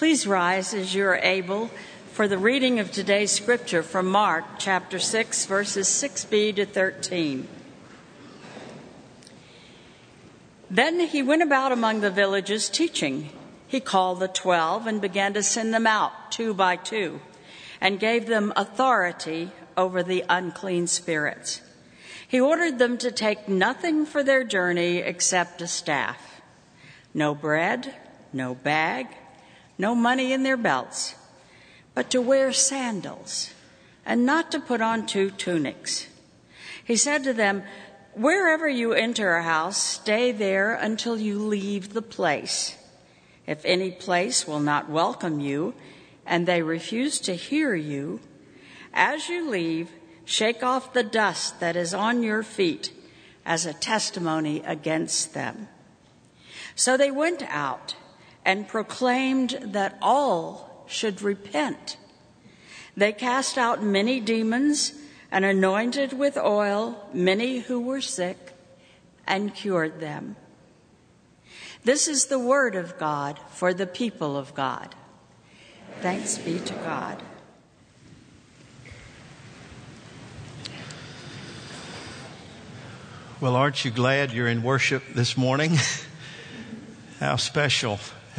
Please rise as you are able for the reading of today's scripture from Mark chapter 6, verses 6b to 13. Then he went about among the villages teaching. He called the 12 and began to send them out 2 by 2, and gave them authority over the unclean spirits. He ordered them to take nothing for their journey except a staff. No bread, no bag, no money in their belts, but to wear sandals, and not to put on 2 tunics. He said to them, "Wherever you enter a house, stay there until you leave the place. If any place will not welcome you, and they refuse to hear you, as you leave, shake off the dust that is on your feet as a testimony against them." So they went out and proclaimed that all should repent. They cast out many demons and anointed with oil many who were sick and cured them. This is the word of God for the people of God. Thanks be to God. Well, aren't you glad you're in worship this morning? How special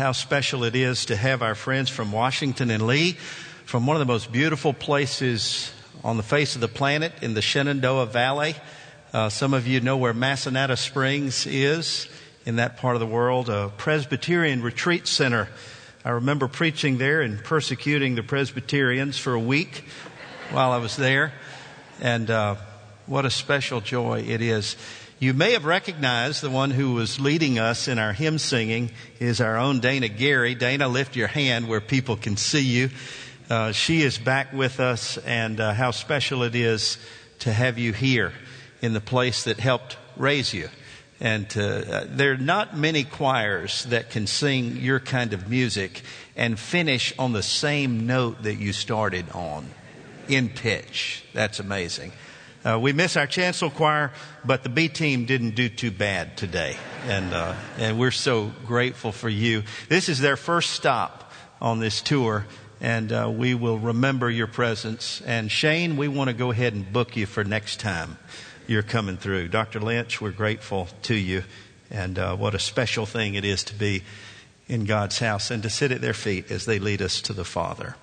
it is to have our friends from Washington and Lee, from one of the most beautiful places on the face of the planet in the Shenandoah Valley. Some of you know where Massanutten Springs is in that part of the world, a Presbyterian retreat center. I remember preaching there and persecuting the Presbyterians for a week while I was there. And what a special joy it is. You may have recognized the one who was leading us in our hymn singing is our own Dana Gary. Dana, lift your hand where people can see you. She is back with us, and how special it is to have you here in the place that helped raise you. And there are not many choirs that can sing your kind of music and finish on the same note that you started on, in pitch. That's amazing. We miss our chancel choir, but the B team didn't do too bad today. And we're so grateful for you. This is their first stop on this tour, and we will remember your presence. And Shane, we want to go ahead and book you for next time you're coming through. Dr. Lynch, we're grateful to you. And what a special thing it is to be in God's house and to sit at their feet as they lead us to the Father.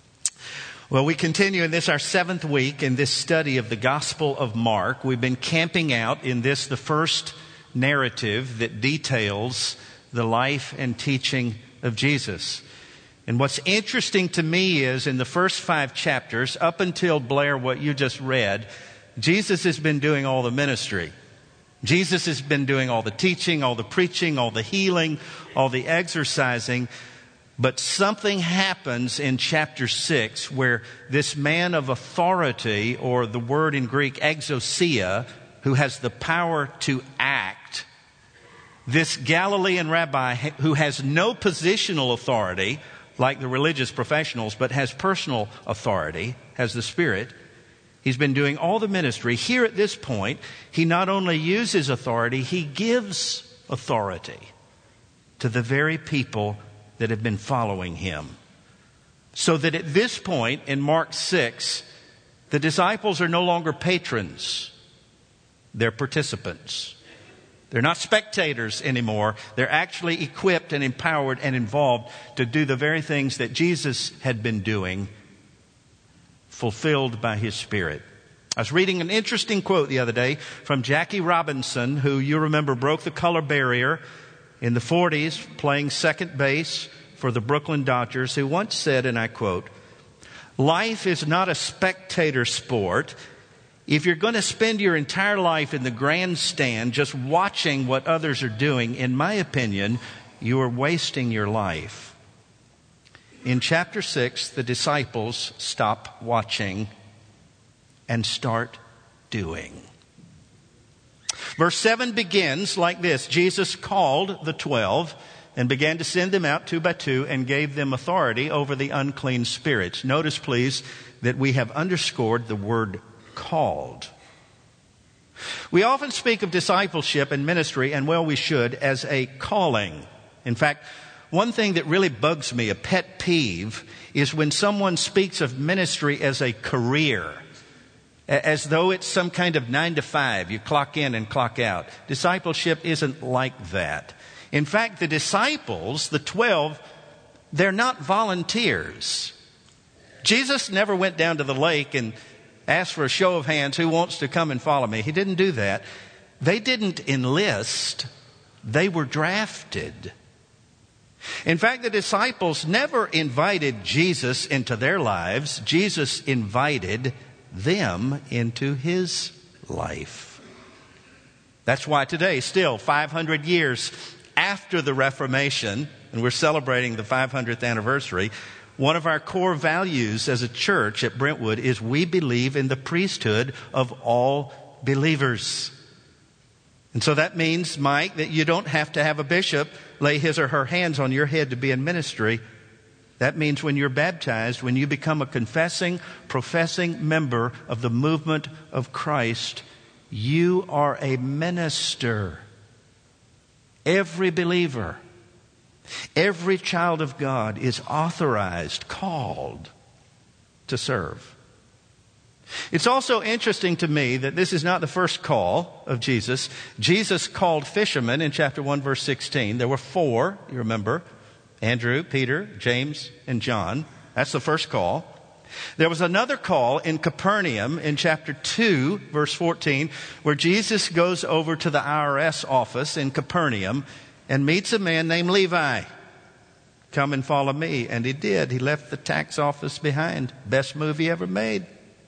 Well, we continue in this, our 7th week in this study of the Gospel of Mark. We've been camping out in this, the first narrative that details the life and teaching of Jesus. And what's interesting to me is in the first 5 chapters, up until Blair, what you just read, Jesus has been doing all the ministry. Jesus has been doing all the teaching, all the preaching, all the healing, all the exercising. But something happens in chapter 6 where this man of authority, or the word in Greek exousia, who has the power to act, this Galilean rabbi who has no positional authority like the religious professionals, but has personal authority, has the Spirit. He's been doing all the ministry. Here at this point, he not only uses authority, he gives authority to the very people that have been following him. So that at this point in Mark 6, the disciples are no longer patrons. They're participants. They're not spectators anymore. They're actually equipped and empowered and involved to do the very things that Jesus had been doing, fulfilled by His Spirit. I was reading an interesting quote the other day from Jackie Robinson, who you remember broke the color barrier in the 40s, playing second base for the Brooklyn Dodgers, who once said, and I quote, "Life is not a spectator sport. If you're going to spend your entire life in the grandstand just watching what others are doing, in my opinion, you are wasting your life." In chapter 6, the disciples stop watching and start doing. Verse 7 begins like this. Jesus called the 12 and began to send them out 2 by 2 and gave them authority over the unclean spirits. Notice, please, that we have underscored the word called. We often speak of discipleship and ministry, and well, we should, as a calling. In fact, one thing that really bugs me, a pet peeve, is when someone speaks of ministry as a career, as though it's some kind of 9 to 5. You clock in and clock out. Discipleship isn't like that. In fact, the disciples, the 12, they're not volunteers. Jesus never went down to the lake and asked for a show of hands, who wants to come and follow me? He didn't do that. They didn't enlist. They were drafted. In fact, the disciples never invited Jesus into their lives. Jesus invited them into his life. That's why today, still 500 years after the Reformation, and we're celebrating the 500th anniversary, one of our core values as a church at Brentwood is we believe in the priesthood of all believers. And so that means, Mike, that you don't have to have a bishop lay his or her hands on your head to be in ministry. That means when you're baptized, when you become a confessing, professing member of the movement of Christ, you are a minister. Every believer, every child of God is authorized, called to serve. It's also interesting to me that this is not the first call of Jesus. Jesus called fishermen in chapter 1, verse 16. There were 4, you remember, Andrew, Peter, James, and John. That's the first call. There was another call in Capernaum in chapter 2, verse 14, where Jesus goes over to the IRS office in Capernaum and meets a man named Levi. Come and follow me. And he did. He left the tax office behind. Best movie ever made.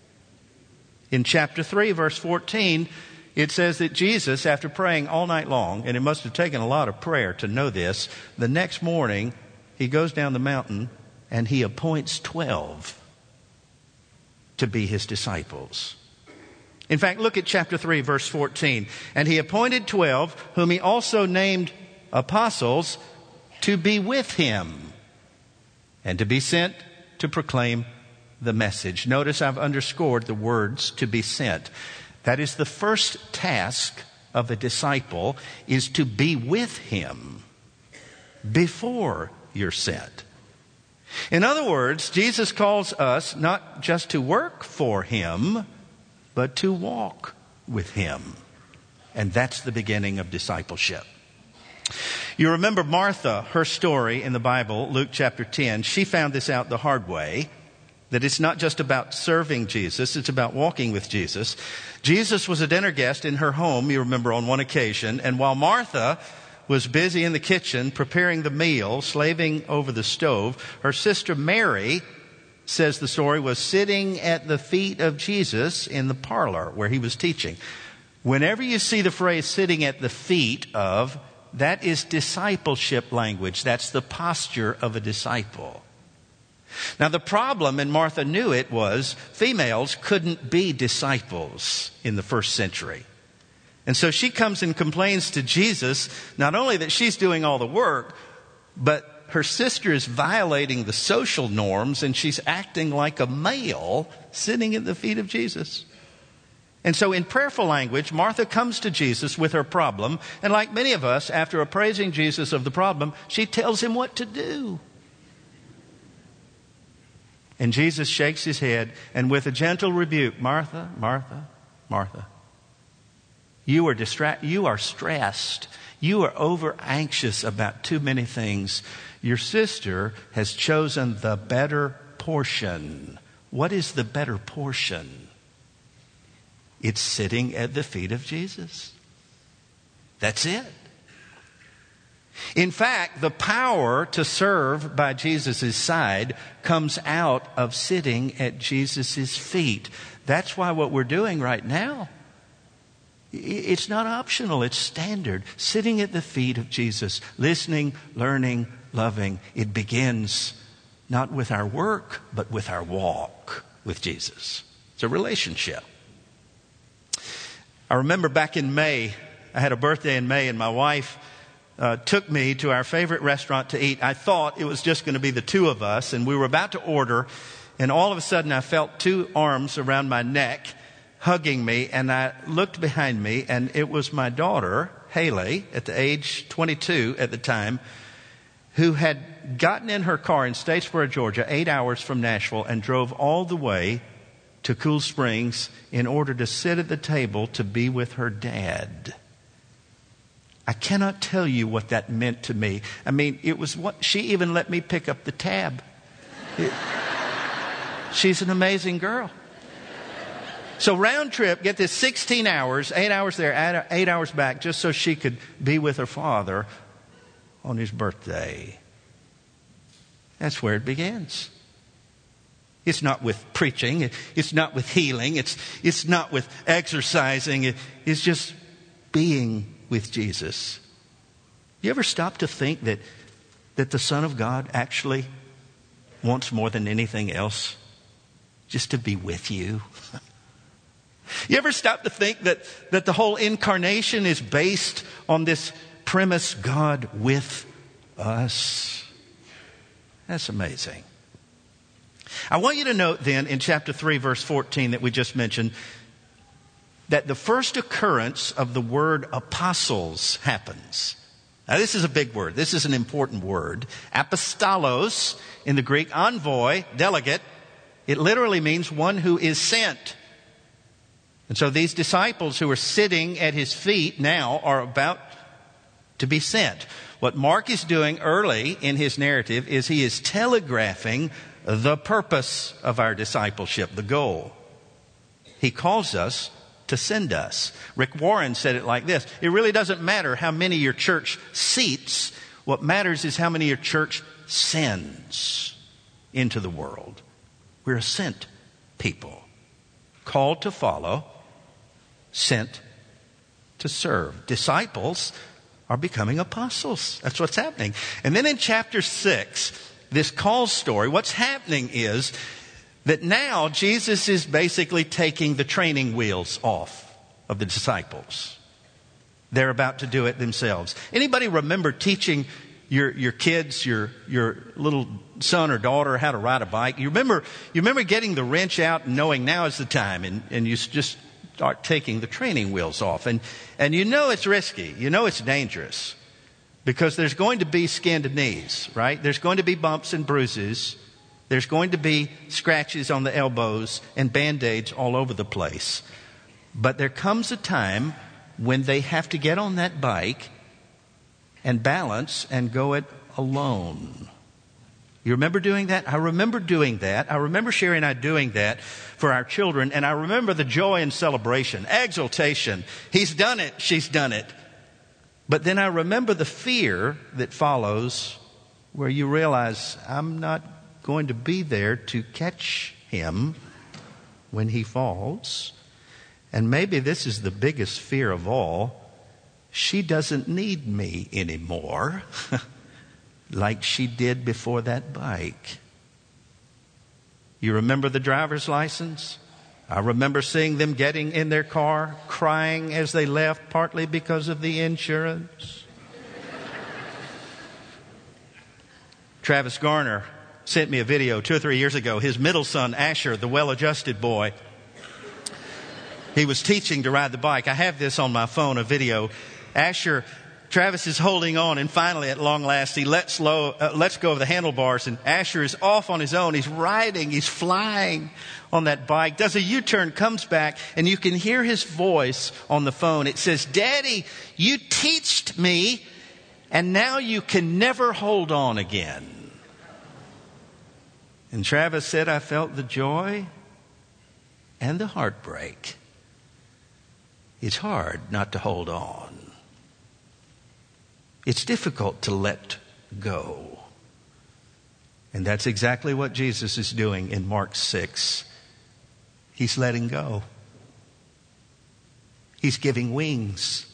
In chapter 3, verse 14, it says that Jesus, after praying all night long, and it must have taken a lot of prayer to know this, the next morning he goes down the mountain and he appoints 12 to be his disciples. In fact, look at chapter 3, verse 14. And he appointed 12, whom he also named apostles, to be with him and to be sent to proclaim the message. Notice I've underscored the words "to be sent." That is the first task of a disciple, is to be with him before you're sent. In other words, Jesus calls us not just to work for him, but to walk with him. And that's the beginning of discipleship. You remember Martha, her story in the Bible, Luke chapter 10. She found this out the hard way, that it's not just about serving Jesus, it's about walking with Jesus. Jesus was a dinner guest in her home, you remember, on one occasion. And while Martha was busy in the kitchen preparing the meal, slaving over the stove, her sister Mary, says the story, was sitting at the feet of Jesus in the parlor where he was teaching. Whenever you see the phrase "sitting at the feet of," that is discipleship language. That's the posture of a disciple. Now the problem, and Martha knew it, was females couldn't be disciples in the first century. And so she comes and complains to Jesus, not only that she's doing all the work, but her sister is violating the social norms and she's acting like a male sitting at the feet of Jesus. And so in prayerful language, Martha comes to Jesus with her problem. And like many of us, after appraising Jesus of the problem, she tells him what to do. And Jesus shakes his head and with a gentle rebuke, "Martha, Martha, Martha, you are stressed. You are over anxious about too many things. Your sister has chosen the better portion." What is the better portion? It's sitting at the feet of Jesus. That's it. In fact, the power to serve by Jesus' side comes out of sitting at Jesus' feet. That's why what we're doing right now, it's not optional, it's standard. Sitting at the feet of Jesus, listening, learning, loving. It begins not with our work, but with our walk with Jesus. It's a relationship. I remember back in May, I had a birthday in May, and my wife took me to our favorite restaurant to eat. I thought it was just going to be the two of us, and we were about to order, and all of a sudden I felt 2 arms around my neck hugging me, and I looked behind me, and it was my daughter, Haley, at the age 22 at the time. who had gotten in her car in Statesboro, Georgia, 8 hours from Nashville, and drove all the way to Cool Springs in order to sit at the table to be with her dad. I cannot tell you what that meant to me. I mean, it was what she even let me pick up the tab. She's an amazing girl. So round trip, get this, 16 hours, 8 hours there, 8 hours back, just so she could be with her father on his birthday. That's where it begins. It's not with preaching. It's not with healing. It's not with exercising. It's just being with Jesus. You ever stop to think that the Son of God actually wants more than anything else just to be with you? You ever stop to think that the whole incarnation is based on this premise, God with us? That's amazing. I want you to note then in chapter 3, verse 14 that we just mentioned, that the first occurrence of the word apostles happens. Now this is a big word. This is an important word. Apostolos, in the Greek, envoy, delegate. It literally means one who is sent. And so these disciples who are sitting at his feet now are about to be sent. What Mark is doing early in his narrative is he is telegraphing the purpose of our discipleship, the goal. He calls us to send us. Rick Warren said it like this: it really doesn't matter how many your church seats. What matters is how many your church sends into the world. We're a sent people, called to follow, sent to serve. Disciples are becoming apostles. That's what's happening. And then in chapter 6, this call story, what's happening is that now Jesus is basically taking the training wheels off of the disciples. They're about to do it themselves. Anybody remember teaching your kids, your little son or daughter how to ride a bike? You remember getting the wrench out and knowing now is the time, and you just start taking the training wheels off. And you know it's risky. You know it's dangerous. Because there's going to be skinned knees, right? There's going to be bumps and bruises. There's going to be scratches on the elbows and Band-Aids all over the place. But there comes a time when they have to get on that bike and balance and go it alone. You remember doing that? I remember doing that. I remember Sherry and I doing that for our children. And I remember the joy and celebration, exultation. He's done it. She's done it. But then I remember the fear that follows, where you realize I'm not going to be there to catch him when he falls. And maybe this is the biggest fear of all. She doesn't need me anymore like she did before that bike. You remember the driver's license? I remember seeing them getting in their car, crying as they left, partly because of the insurance. Travis Garner sent me a video 2 or 3 years ago. His middle son, Asher, the well-adjusted boy, he was teaching to ride the bike. I have this on my phone, a video. Travis is holding on, and finally, at long last, he lets go of the handlebars, and Asher is off on his own. He's riding, he's flying on that bike, does a U-turn, comes back, and you can hear his voice on the phone. It says, "Daddy, you teached me, and now you can never hold on again." And Travis said, "I felt the joy and the heartbreak. It's hard not to hold on. It's difficult to let go." And that's exactly what Jesus is doing in Mark 6. He's letting go. He's giving wings.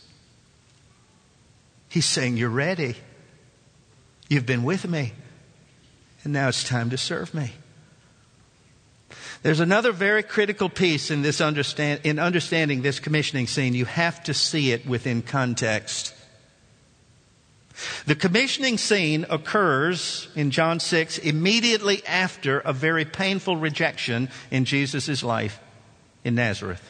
He's saying, "You're ready. You've been with me. And now it's time to serve me." There's another very critical piece in understanding this commissioning scene. You have to see it within context. The commissioning scene occurs in John 6 immediately after a very painful rejection in Jesus' life in Nazareth.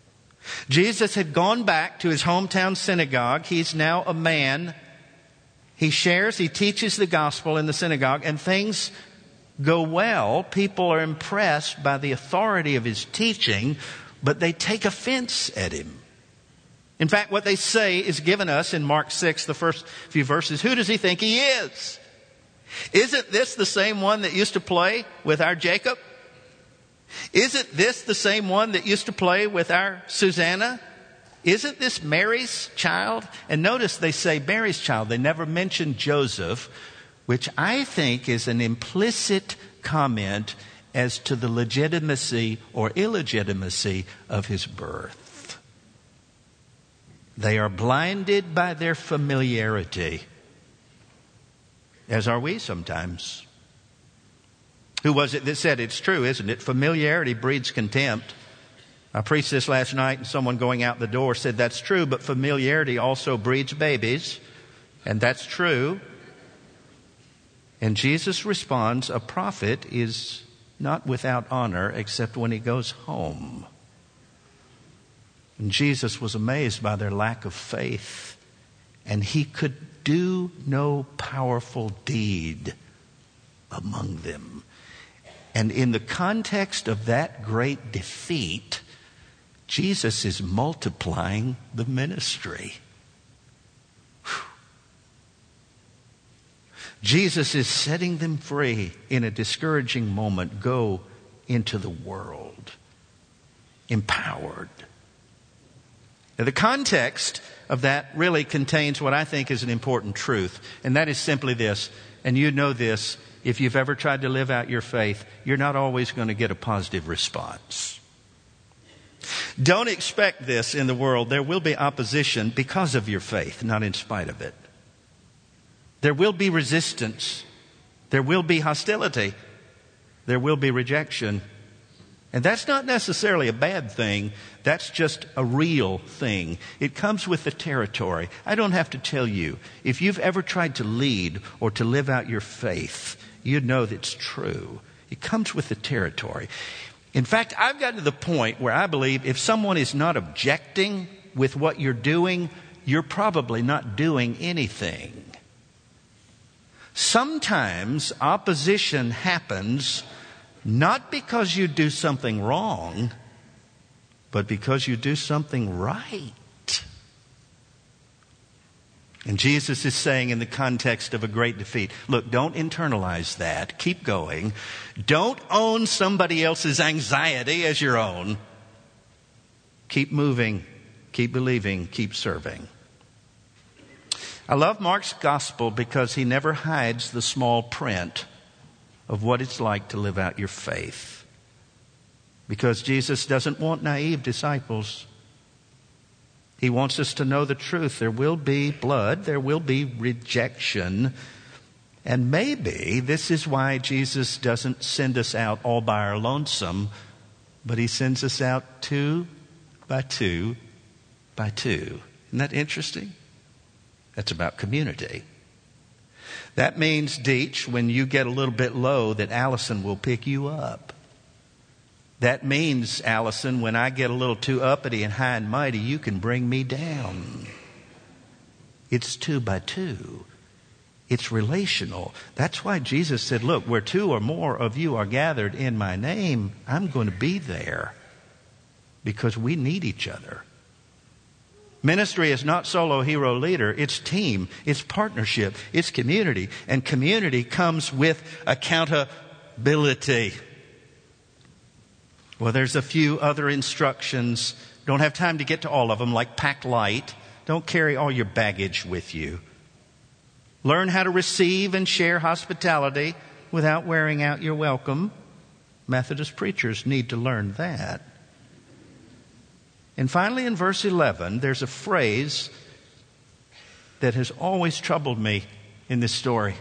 Jesus had gone back to his hometown synagogue. He's now a man He shares, he teaches the gospel in the synagogue, and things go well. People are impressed by the authority of his teaching, but they take offense at him. In fact, what they say is given us in Mark 6, the first few verses. Who does he think he is? Isn't this the same one that used to play with our Jacob? Isn't this the same one that used to play with our Susanna? Isn't this Mary's child? And notice they say Mary's child. They never mention Joseph, which I think is an implicit comment as to the legitimacy or illegitimacy of his birth. They are blinded by their familiarity, as are we sometimes. Who was it that said, it's true, isn't it? Familiarity breeds contempt. I preached this last night, and someone going out the door said, that's true, but familiarity also breeds babies. And that's true. And Jesus responds, a prophet is not without honor except when he goes home. And Jesus was amazed by their lack of faith, and he could do no powerful deed among them. And in the context of that great defeat, Jesus is multiplying the ministry. Whew. Jesus is setting them free in a discouraging moment. Go into the world, empowered. Now, the context of that really contains what I think is an important truth, and that is simply this, and you know this, if you've ever tried to live out your faith, you're not always going to get a positive response. Don't expect this in the world. There will be opposition because of your faith, not in spite of it. There will be resistance. There will be hostility. There will be rejection. And that's not necessarily a bad thing. That's just a real thing. It comes with the territory. I don't have to tell you. If you've ever tried to lead or to live out your faith, you'd know that's true. It comes with the territory. In fact, I've gotten to the point where I believe if someone is not objecting with what you're doing, you're probably not doing anything. Sometimes opposition happens not because you do something wrong, but because you do something right. And Jesus is saying in the context of a great defeat, look, don't internalize that. Keep going. Don't own somebody else's anxiety as your own. Keep moving. Keep believing. Keep serving. I love Mark's gospel because he never hides the small print of what it's like to live out your faith. Because Jesus doesn't want naive disciples. He wants us to know the truth. There will be blood. There will be rejection. And maybe this is why Jesus doesn't send us out all by our lonesome, but he sends us out 2 by 2 by 2. Isn't that interesting? That's about community. That means, Deech, when you get a little bit low, that Allison will pick you up. That means, Allison, when I get a little too uppity and high and mighty, you can bring me down. It's 2 by 2. It's relational. That's why Jesus said, look, where 2 or more of you are gathered in my name, I'm going to be there. Because we need each other. Ministry is not solo hero leader. It's team. It's partnership. It's community. And community comes with accountability. Well, there's a few other instructions. Don't have time to get to all of them, like pack light. Don't carry all your baggage with you. Learn how to receive and share hospitality without wearing out your welcome. Methodist preachers need to learn that. And finally, in verse 11, there's a phrase that has always troubled me in this story.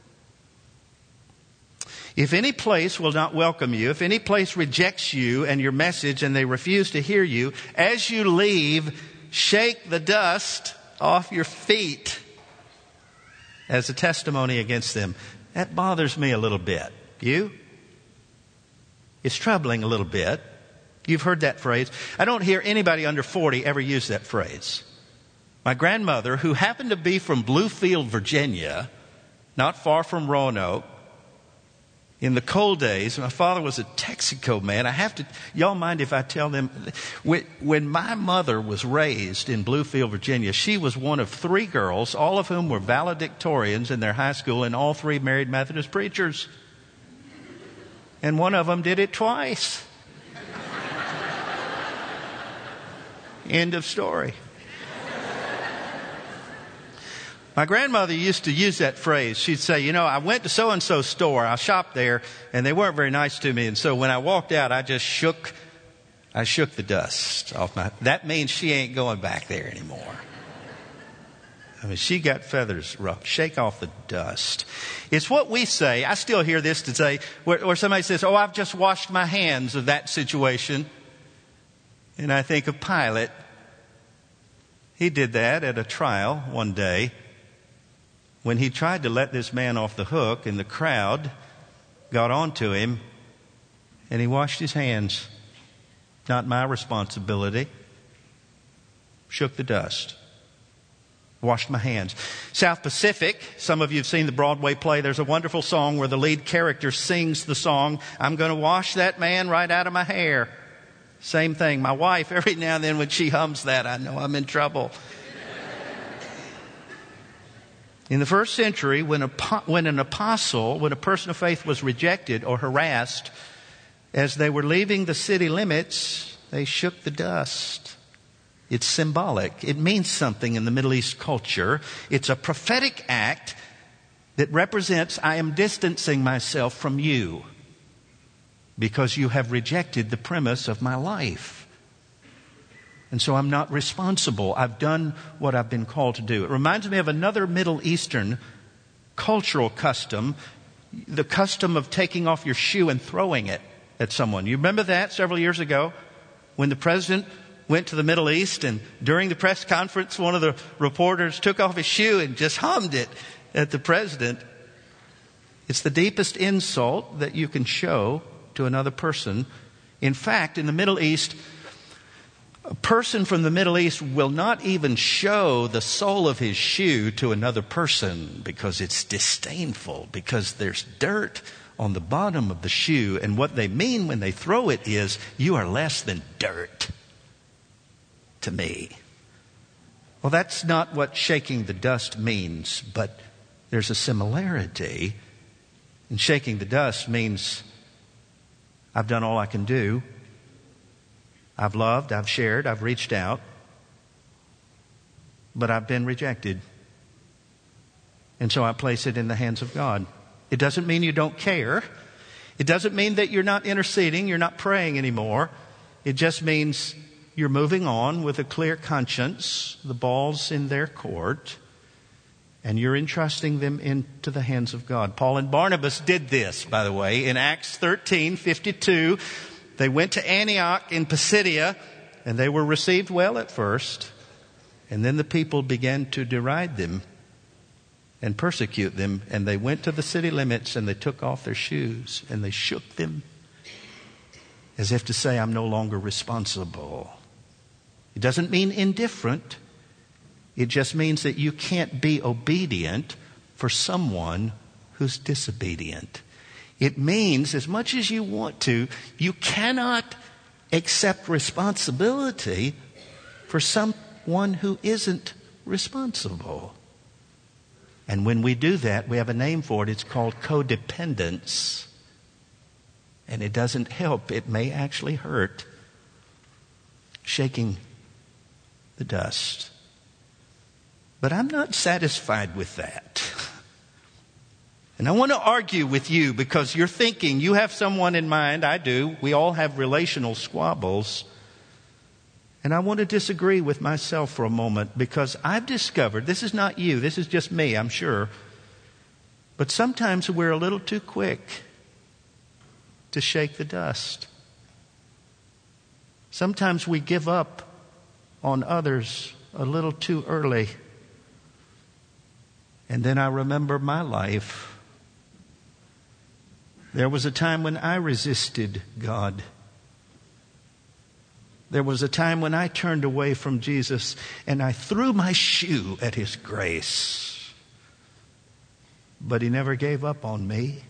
If any place will not welcome you, if any place rejects you and your message and they refuse to hear you, as you leave, shake the dust off your feet as a testimony against them. That bothers me a little bit. You? It's troubling a little bit. You've heard that phrase. I don't hear anybody under 40 ever use that phrase. My grandmother, who happened to be from Bluefield, Virginia, not far from Roanoke, in the cold days, my father was a Texaco man. Y'all mind if I tell them, when my mother was raised in Bluefield, Virginia, she was one of 3 girls, all of whom were valedictorians in their high school, and all 3 married Methodist preachers. And one of them did it twice. End of story. My grandmother used to use that phrase. She'd say, I went to so-and-so store. I shopped there, and they weren't very nice to me. And so when I walked out, I shook the dust off that means she ain't going back there anymore. I mean, she got feathers ruffled. Shake off the dust. It's what we say. I still hear this today where somebody says, I've just washed my hands of that situation. And I think of Pilate. He did that at a trial one day, when he tried to let this man off the hook, and the crowd got onto him, and he washed his hands. Not my responsibility. Shook the dust. Washed my hands. South Pacific, some of you have seen the Broadway play. There's a wonderful song where the lead character sings the song, I'm going to wash that man right out of my hair. Same thing. My wife, every now and then when she hums that, I know I'm in trouble. In the first century, when a person of faith was rejected or harassed, as they were leaving the city limits, they shook the dust. It's symbolic. It means something in the Middle East culture. It's a prophetic act that represents, I am distancing myself from you because you have rejected the premise of my life. And so I'm not responsible. I've done what I've been called to do. It reminds me of another Middle Eastern cultural custom, the custom of taking off your shoe and throwing it at someone. You remember that several years ago when the president went to the Middle East, and during the press conference, one of the reporters took off his shoe and just hummed it at the president. It's the deepest insult that you can show to another person. In fact, in the Middle East, a person from the Middle East will not even show the sole of his shoe to another person because it's disdainful, because there's dirt on the bottom of the shoe. And what they mean when they throw it is, you are less than dirt to me. Well, that's not what shaking the dust means, but there's a similarity. And shaking the dust means I've done all I can do. I've loved, I've shared, I've reached out, but I've been rejected. And so I place it in the hands of God. It doesn't mean you don't care. It doesn't mean that you're not interceding, you're not praying anymore. It just means you're moving on with a clear conscience, the ball's in their court, and you're entrusting them into the hands of God. Paul and Barnabas did this, by the way, in Acts 13:52. They went to Antioch in Pisidia, and they were received well at first. And then the people began to deride them and persecute them. And they went to the city limits, and they took off their shoes, and they shook them as if to say, I'm no longer responsible. It doesn't mean indifferent. It just means that you can't be obedient for someone who's disobedient. It means, as much as you want to, you cannot accept responsibility for someone who isn't responsible. And when we do that, we have a name for it. It's called codependence. And it doesn't help. It may actually hurt. Shaking the dust. But I'm not satisfied with that. And I want to argue with you because you're thinking you have someone in mind. I do. We all have relational squabbles. And I want to disagree with myself for a moment because I've discovered, this is not you, this is just me, I'm sure. But sometimes we're a little too quick to shake the dust. Sometimes we give up on others a little too early. And then I remember my life. There was a time when I resisted God. There was a time when I turned away from Jesus and I threw my shoe at his grace. But he never gave up on me.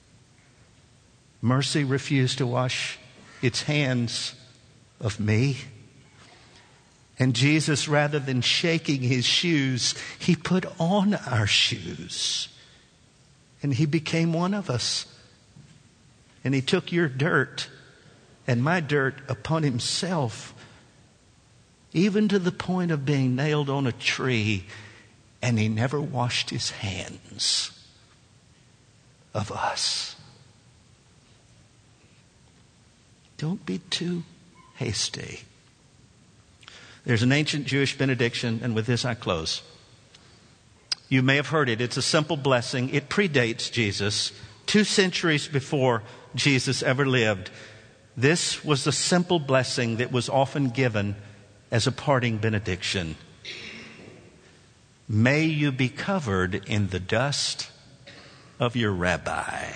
Mercy refused to wash its hands of me. And Jesus, rather than shaking his shoes, he put on our shoes. And he became one of us. And he took your dirt and my dirt upon himself, even to the point of being nailed on a tree. And he never washed his hands of us. Don't be too hasty. There's an ancient Jewish benediction, and with this I close. You may have heard it. It's a simple blessing. It predates Jesus, 2 centuries before Jesus ever lived. This was the simple blessing that was often given as a parting benediction. May you be covered in the dust of your rabbi.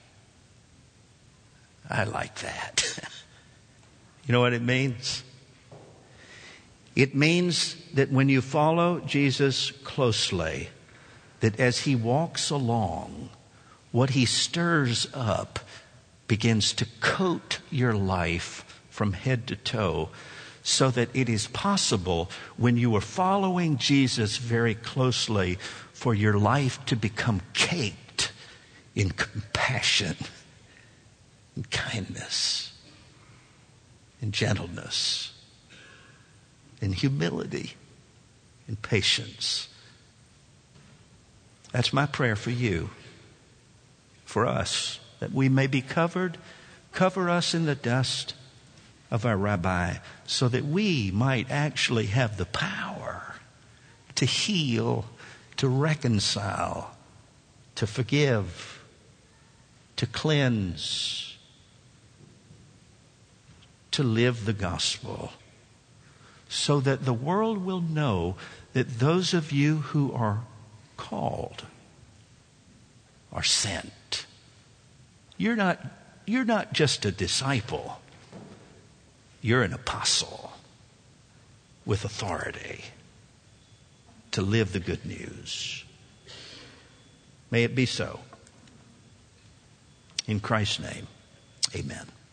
I like that. You know what it means? It means that when you follow Jesus closely, that as he walks along, what he stirs up begins to coat your life from head to toe, so that it is possible, when you are following Jesus very closely, for your life to become caked in compassion and kindness and gentleness and humility and patience. That's my prayer for you, for us, that we may be covered. Cover us in the dust of our rabbi, so that we might actually have the power to heal, to reconcile, to forgive, to cleanse, to live the gospel, so that the world will know that those of you who are called are sent. You're not just a disciple. You're an apostle with authority to live the good news. May it be so. In Christ's name, amen.